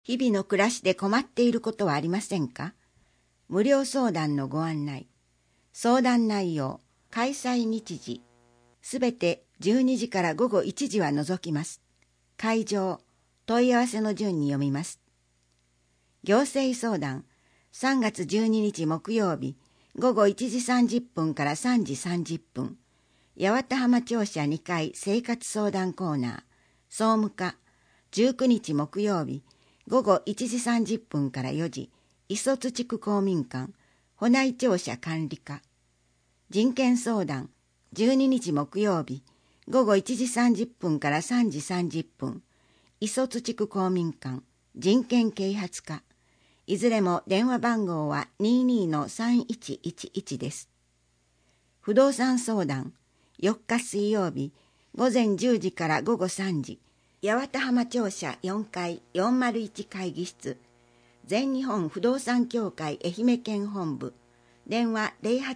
日々の暮らしで困っていることはありませんか？無料相談のご案内。相談内容、開催日時、すべて12時から午後1時は除きます。会場、問い合わせの順に読みます。行政相談、3月12日木曜日、午後1時30分から3時30分。八幡浜庁舎2階生活相談コーナー、総務課、19日木曜日、午後1時30分から4時、磯津地区公民館、保内庁舎管理課。人権相談、12日木曜日、午後1時30分から3時30分、磯津地区公民館、人権啓発課。いずれも電話番号は 22-3111 です。不動産相談、4日水曜日、午前10時から午後3時、八幡浜庁舎4階401会議室、全日本不動産協会愛媛県本部、電話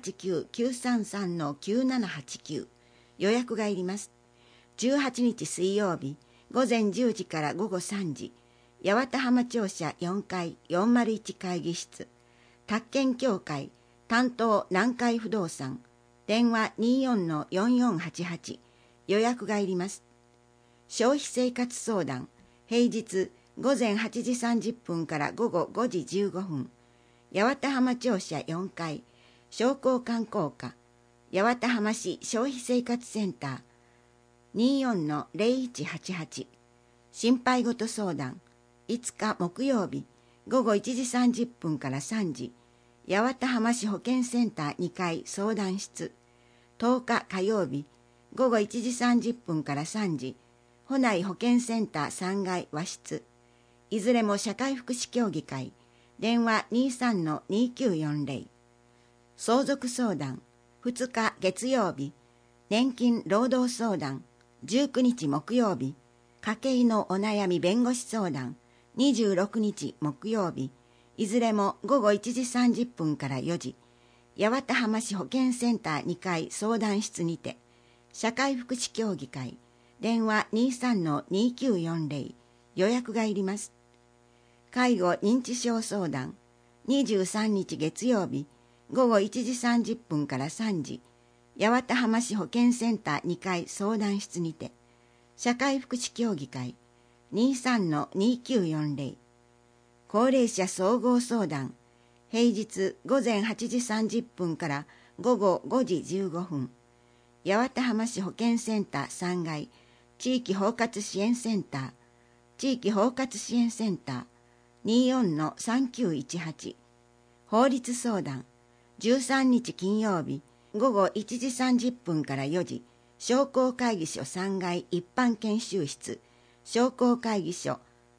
089-933-9789、予約がいります。18日水曜日、午前10時から午後3時、八幡浜庁舎4階401会議室、宅建協会担当南海不動産、電話 24-4488、予約がいります。消費生活相談、平日午前8時30分から午後5時15分、八幡浜庁舎4階、商工観光課、八幡浜市消費生活センター 24-0188、心配事相談、5日木曜日、午後1時30分から3時、八幡浜市保健センター2階相談室、10日火曜日、午後1時30分から3時、保内保健センター3階和室、いずれも社会福祉協議会、電話 23-2940。相続相談、2日月曜日、年金労働相談、19日木曜日、家計のお悩み弁護士相談、26日木曜日、いずれも午後1時30分から4時、八幡浜市保健センター2階相談室にて、社会福祉協議会、電話 23-2940、予約がいります。介護認知症相談、23日月曜日、午後1時30分から3時、八幡浜市保健センター2階相談室にて、社会福祉協議会、23-2940。高齢者総合相談、平日午前8時30分から午後5時15分、八幡浜市保健センター3階、地域包括支援センター、地域包括支援センター 24-3918。法律相談、13日金曜日、午後1時30分から4時、商工会議所3階一般研修室、商工会議所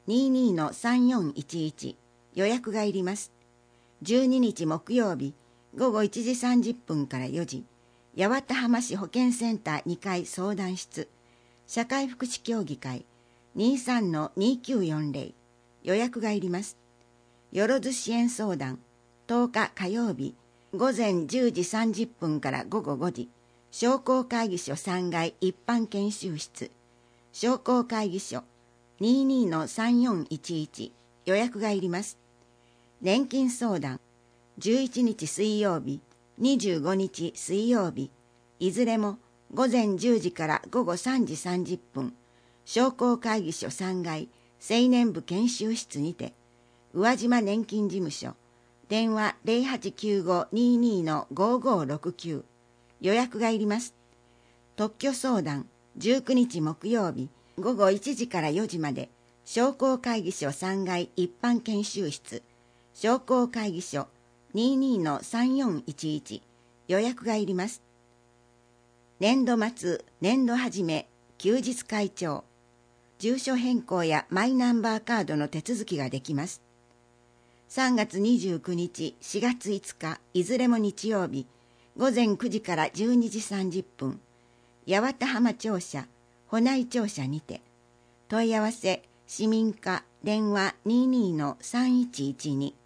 22-3411、予約がいります。12日木曜日、午後1時30分から4時、八幡浜市保健センター2階相談室、社会福祉協議会 23-2940、予約がいります。よろず支援相談、10日火曜日、午前10時30分から午後5時、商工会議所3階一般研修室、商工会議所 22-3411、予約がいります。年金相談、11日水曜日、25日水曜日、いずれも午前10時から午後3時30分、商工会議所3階青年部研修室にて、宇和島年金事務所、電話 0895-22-5569、予約がいります。特許相談、19日木曜日、午後1時から4時まで、商工会議所3階一般研修室、商工会議所 22-3411、予約がいります。年度末、年度始め、休日開帳、住所変更やマイナンバーカードの手続きができます。3月29日、4月5日、いずれも日曜日、午前9時から12時30分、八幡浜庁舎、保内庁舎にて、問い合わせ、市民課、電話 22-3112。